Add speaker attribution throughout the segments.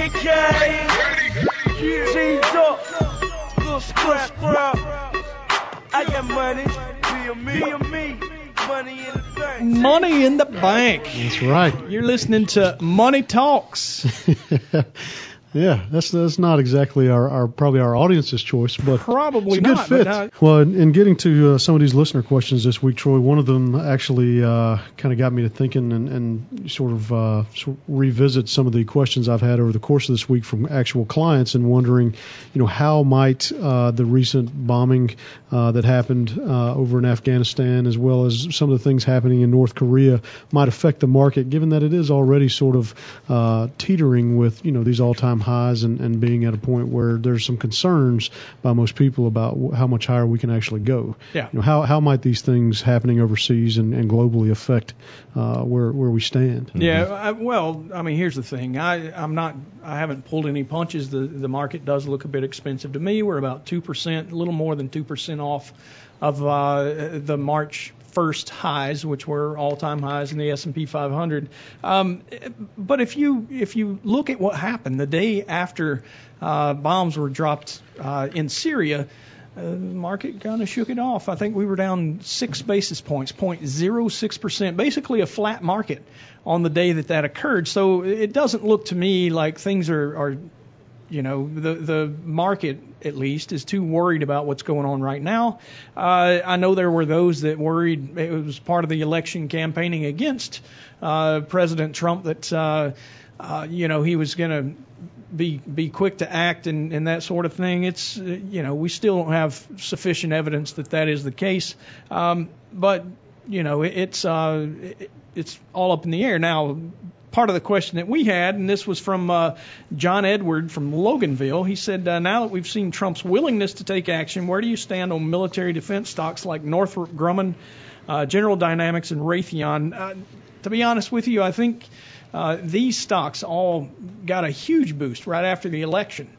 Speaker 1: G's up, little scrap. I got money, be a me. Money in the bank.
Speaker 2: Money in the bank.
Speaker 3: That's right.
Speaker 2: You're listening to Money Talks.
Speaker 3: Yeah, that's not exactly probably our audience's choice, but
Speaker 2: probably
Speaker 3: it's a good fit. Well, in getting to some of these listener questions this week, Troy, one of them actually kind of got me to thinking and sort of revisit some of the questions I've had over the course of this week from actual clients and wondering, how might the recent bombing that happened over in Afghanistan, as well as some of the things happening in North Korea, might affect the market, given that it is already sort of teetering with these all-time highs and being at a point where there's some concerns by most people about how much higher we can actually go.
Speaker 2: Yeah.
Speaker 3: How might these things happening overseas and globally affect where we stand?
Speaker 2: Yeah. Here's the thing. I haven't pulled any punches. The market does look a bit expensive to me. We're about 2%, a little more than 2% off of the March 1st highs, which were all-time highs in the S&P 500. But if you look at what happened the day after bombs were dropped in Syria, the market kind of shook it off. I think we were down 6 basis points, 0.06%, basically a flat market on the day that occurred. So it doesn't look to me like things are the market, at least, is too worried about what's going on right now. I know there were those that worried it was part of the election campaigning against President Trump that, he was going to be quick to act and that sort of thing. It's, we still don't have sufficient evidence that is the case. But, it's all up in the air. Now, part of the question that we had, and this was from John Edward from Loganville. He said, now that we've seen Trump's willingness to take action, where do you stand on military defense stocks like Northrop Grumman, General Dynamics, and Raytheon? To be honest with you, I think these stocks all got a huge boost right after the election.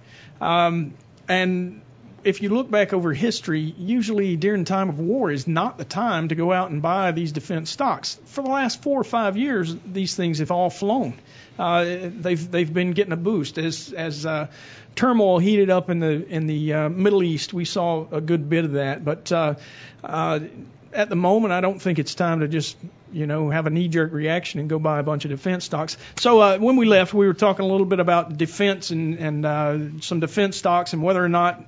Speaker 2: And if you look back over history, usually during time of war is not the time to go out and buy these defense stocks. For the last 4 or 5 years, these things have all flown. They've been getting a boost as turmoil heated up in the Middle East. We saw a good bit of that, but at the moment, I don't think it's time to just have a knee-jerk reaction and go buy a bunch of defense stocks. So when we left, we were talking a little bit about defense and some defense stocks and whether or not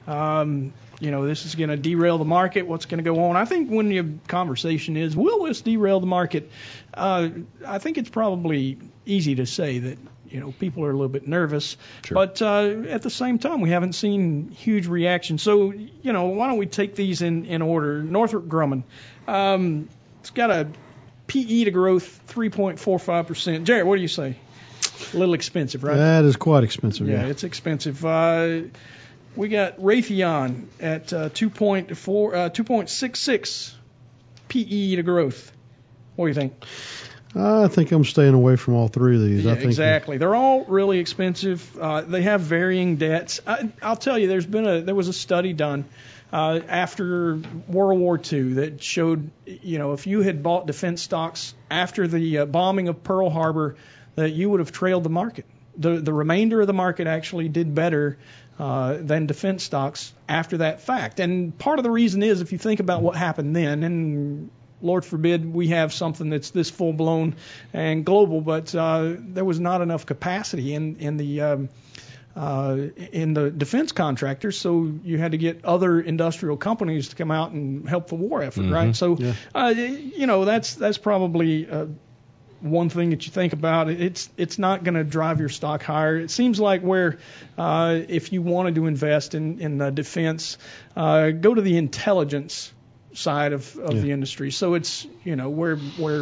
Speaker 2: this is going to derail the market, what's going to go on. I think when your conversation is, will this derail the market, I think it's probably easy to say that people are a little bit nervous.
Speaker 3: Sure.
Speaker 2: But at the same time, we haven't seen huge reaction. So, why don't we take these in order? Northrop Grumman. It's got a PE to growth 3.45%. Jared, what do you say? A little expensive, right?
Speaker 3: That is quite expensive.
Speaker 2: Yeah, it's expensive. We got Raytheon at 2.66 PE to growth. What do you think?
Speaker 3: I think I'm staying away from all three of these.
Speaker 2: Yeah,
Speaker 3: I think
Speaker 2: exactly. They're all really expensive. They have varying debts. I'll tell you, there was a study done after World War II that showed, if you had bought defense stocks after the bombing of Pearl Harbor, that you would have trailed the market. The remainder of the market actually did better than defense stocks after that fact. And part of the reason is, if you think about what happened then, and Lord forbid we have something that's this full-blown and global, but there was not enough capacity in the defense contractors, so you had to get other industrial companies to come out and help the war effort, right? So, that's probably one thing that you think about. It's not going to drive your stock higher. It seems like where if you wanted to invest in defense, go to the intelligence side of the industry. So it's where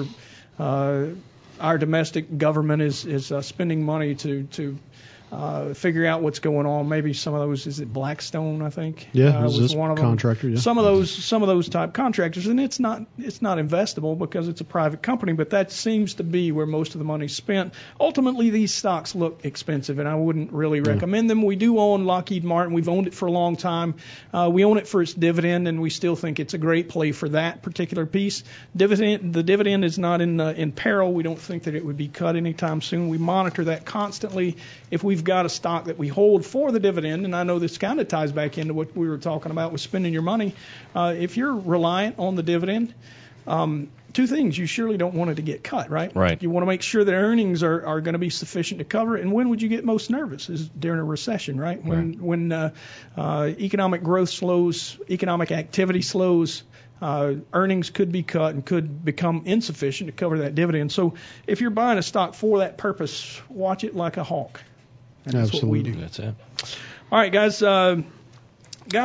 Speaker 2: our domestic government is spending money to figure out what's going on. Maybe some of those, is it Blackstone, I think?
Speaker 3: Yeah,
Speaker 2: was one of them.
Speaker 3: Contractor. Yeah.
Speaker 2: Some of those type contractors, and it's not investable because it's a private company, but that seems to be where most of the money's spent. Ultimately, these stocks look expensive, and I wouldn't really recommend them. We do own Lockheed Martin. We've owned it for a long time. We own it for its dividend, and we still think it's a great play for that particular piece. The dividend is not in peril. We don't think that it would be cut anytime soon. We monitor that constantly. If we've we've got a stock that we hold for the dividend, and I know this kind of ties back into what we were talking about with spending your money. If you're reliant on the dividend, two things. You surely don't want it to get cut, right?
Speaker 4: Right.
Speaker 2: You want to make sure that earnings are going to be sufficient to cover it. And when would you get most nervous? Is during a recession, right? When economic growth slows, economic activity slows, earnings could be cut and could become insufficient to cover that dividend. So if you're buying a stock for that purpose, watch it like a hawk. And that's
Speaker 3: Absolutely.
Speaker 2: what we do.
Speaker 4: That's it.
Speaker 2: All right, guys. Got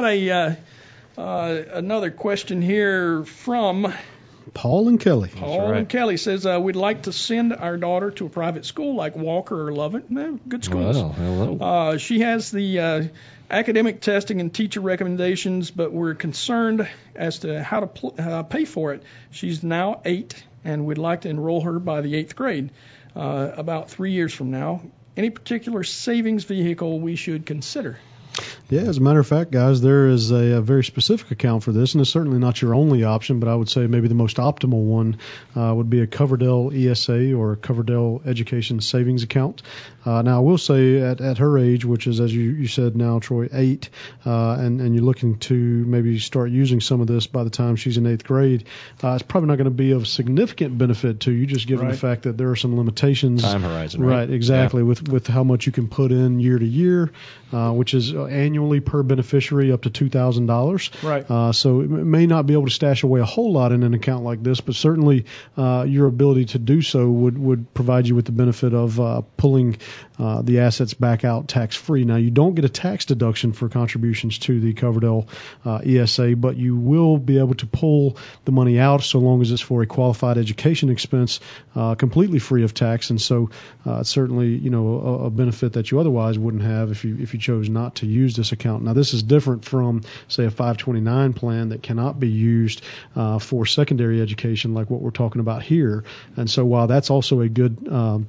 Speaker 2: another question here from
Speaker 3: Paul and Kelly.
Speaker 2: Paul and Kelly says, we'd like to send our daughter to a private school like Walker or Lovett. Good schools.
Speaker 4: Well, hello.
Speaker 2: She has the academic testing and teacher recommendations, but we're concerned as to how to pay for it. She's now 8, and we'd like to enroll her by the 8th grade, about 3 years from now. Any particular savings vehicle we should consider?
Speaker 3: Yeah, as a matter of fact, guys, there is a very specific account for this, and it's certainly not your only option, but I would say maybe the most optimal one would be a Coverdell ESA or a Coverdell Education Savings Account. Now, I will say at her age, which is, as you said now, Troy, 8, and you're looking to maybe start using some of this by the time she's in 8th grade, it's probably not going to be of significant benefit to you, just given the fact that there are some limitations.
Speaker 4: Time horizon,
Speaker 3: right? Exactly,
Speaker 4: yeah.
Speaker 3: with how much you can put in year to year, which is annually per beneficiary up to $2,000.
Speaker 2: Right.
Speaker 3: So it may not be able to stash away a whole lot in an account like this, but certainly your ability to do so would provide you with the benefit of pulling the assets back out tax-free. Now, you don't get a tax deduction for contributions to the Coverdell ESA, but you will be able to pull the money out so long as it's for a qualified education expense, completely free of tax. And so it's certainly, a benefit that you otherwise wouldn't have if you chose not to use this account. Now, this is different from, say, a 529 plan that cannot be used for secondary education like what we're talking about here. And so while that's also a good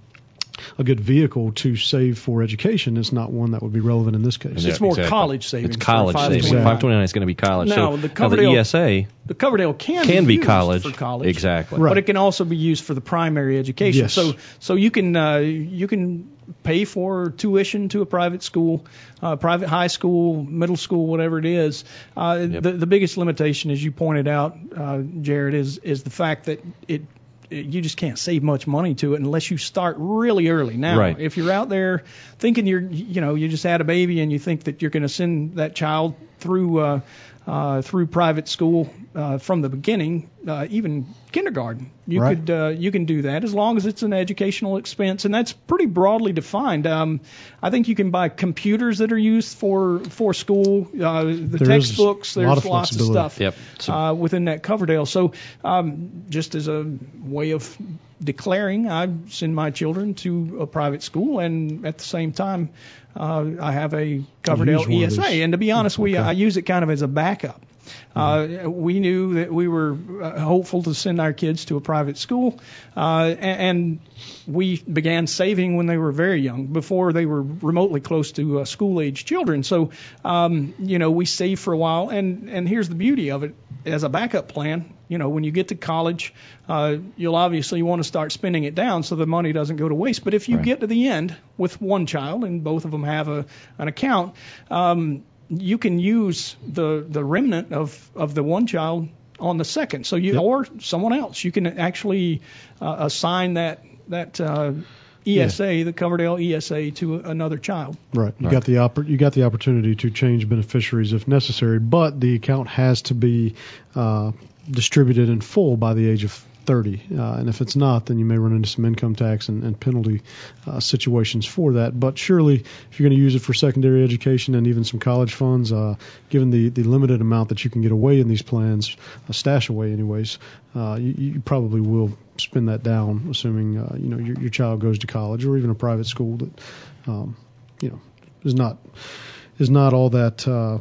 Speaker 3: vehicle to save for education, it's not one that would be relevant in this case.
Speaker 2: It's more college savings.
Speaker 4: It's college savings. 529 is going to be college.
Speaker 2: Now,
Speaker 4: so
Speaker 2: the Coverdell
Speaker 4: ESA,
Speaker 2: the Coverdell can be used
Speaker 4: college
Speaker 2: for college,
Speaker 4: exactly,
Speaker 2: but it can also be used for the primary education.
Speaker 3: Yes.
Speaker 2: So you can pay for tuition to a private school, private high school, middle school, whatever it is. The biggest limitation, as you pointed out, Jared, is the fact that you just can't save much money to it unless you start really early. Now, if you're out there thinking you just had a baby and you think that you're going to send that child through private school from the beginning, even kindergarten, you can do that as long as it's an educational expense, and that's pretty broadly defined. I think you can buy computers that are used for school, textbooks. There's lots of stuff within that Coverdell. So just as a way of declaring, I send my children to a private school, and at the same time, I have a Coverdell ESA. And to be honest, I use it kind of as a backup. We knew that we were hopeful to send our kids to a private school, and we began saving when they were very young, before they were remotely close to school-age children. So, we saved for a while, and here's the beauty of it. As a backup plan, when you get to college, you'll obviously want to start spending it down so the money doesn't go to waste. But if you get to the end with one child and both of them have an account, you can use the remnant of the one child on the second. So or someone else. You can actually assign that ESA, the Coverdell ESA, to another child. Right.
Speaker 3: You got the opportunity to change beneficiaries if necessary, but the account has to be distributed in full by the age of 30. And if it's not, then you may run into some income tax and penalty situations for that. But surely, if you're going to use it for secondary education and even some college funds, given the limited amount that you can get away in these plans, stash away anyways, you probably will spend that down, assuming your child goes to college or even a private school that is not all that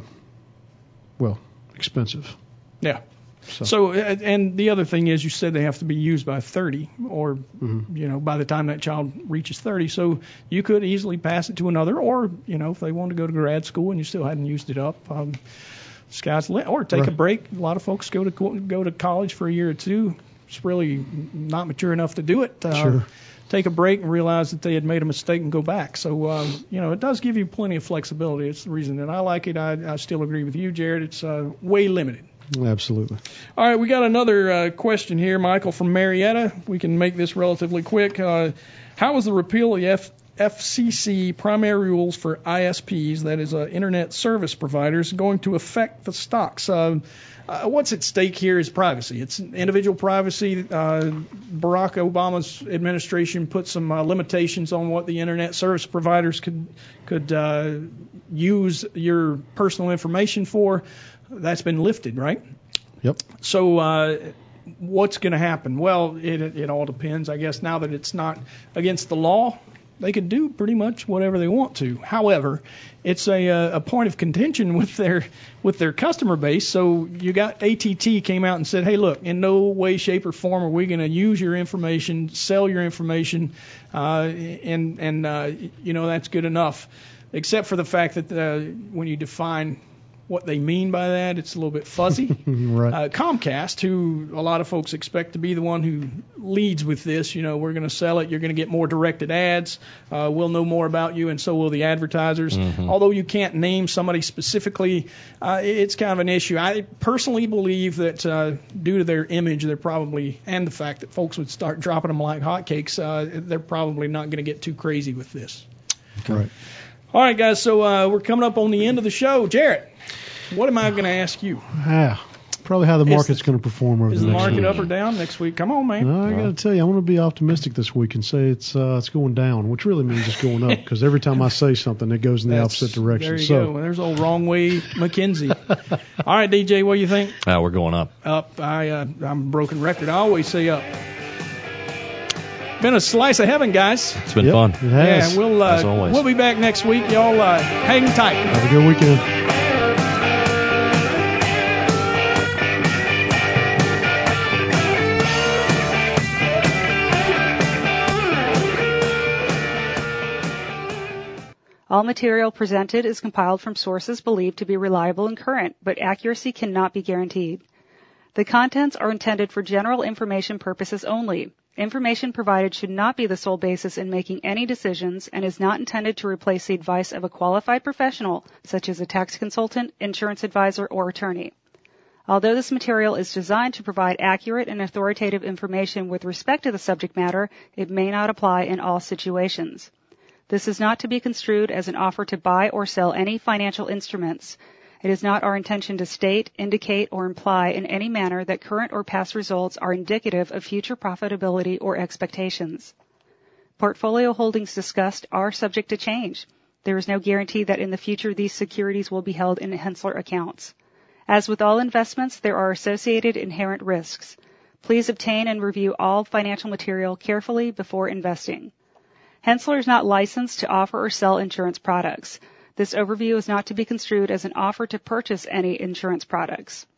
Speaker 3: expensive.
Speaker 2: Yeah. So, and the other thing is, you said they have to be used by 30, or by the time that child reaches 30. So you could easily pass it to another, or if they want to go to grad school and you still hadn't used it up, sky's the limit. Or take a break. A lot of folks go to college for a year or two, really not mature enough to do it,
Speaker 3: Sure.
Speaker 2: take a break and realize that they had made a mistake and go back. So, it does give you plenty of flexibility. It's the reason that I like it. I still agree with you, Jared. It's way limited.
Speaker 3: Absolutely.
Speaker 2: All right, we got another question here, Michael, from Marietta. We can make this relatively quick. How is the repeal of the FCC primary rules for ISPs, that is, Internet Service Providers, going to affect the stocks? What's at stake here is privacy. It's individual privacy. Barack Obama's administration put some limitations on what the Internet Service Providers could use your personal information for. That's been lifted, right?
Speaker 3: Yep.
Speaker 2: So what's going to happen? Well, it all depends. I guess now that it's not against the law, they can do pretty much whatever they want to. However, it's a point of contention with their customer base. So you got AT&T came out and said, hey, look, in no way, shape, or form are we going to use your information, sell your information, and that's good enough, except for the fact that when you define what they mean by that, it's a little bit fuzzy.
Speaker 3: Right.
Speaker 2: Comcast, who a lot of folks expect to be the one who leads with this, we're going to sell it, you're going to get more directed ads, we'll know more about you, and so will the advertisers. Mm-hmm. Although you can't name somebody specifically, it's kind of an issue. I personally believe that due to their image, they're probably, and the fact that folks would start dropping them like hotcakes, they're probably not going to get too crazy with this.
Speaker 3: Okay. Right.
Speaker 2: All right, guys, so we're coming up on the end of the show. Jarrett, what am I going to ask you?
Speaker 3: Probably how the market's going to perform over the next week.
Speaker 2: Is the market up or down next week? Come on, man.
Speaker 3: No, I got to tell you, I'm going to be optimistic this week and say it's going down, which really means it's going up, because every time I say something, it goes in the opposite direction.
Speaker 2: There you go. There's old wrong way McKenzie. All right, DJ, what do you think?
Speaker 4: We're going up.
Speaker 2: Up. I'm a broken record. I always say up. Been a slice of heaven, guys.
Speaker 4: It's been fun. It
Speaker 3: has.
Speaker 2: Yeah,
Speaker 4: as always.
Speaker 2: We'll be back next week. Y'all hang tight.
Speaker 3: Have a good weekend.
Speaker 5: All material presented is compiled from sources believed to be reliable and current, but accuracy cannot be guaranteed. The contents are intended for general information purposes only. Information provided should not be the sole basis in making any decisions and is not intended to replace the advice of a qualified professional, such as a tax consultant, insurance advisor, or attorney. Although this material is designed to provide accurate and authoritative information with respect to the subject matter, it may not apply in all situations. This is not to be construed as an offer to buy or sell any financial instruments. It is not our intention to state, indicate, or imply in any manner that current or past results are indicative of future profitability or expectations. Portfolio holdings discussed are subject to change. There is no guarantee that in the future these securities will be held in Henssler accounts. As with all investments, there are associated inherent risks. Please obtain and review all financial material carefully before investing. Henssler is not licensed to offer or sell insurance products. This overview is not to be construed as an offer to purchase any insurance products.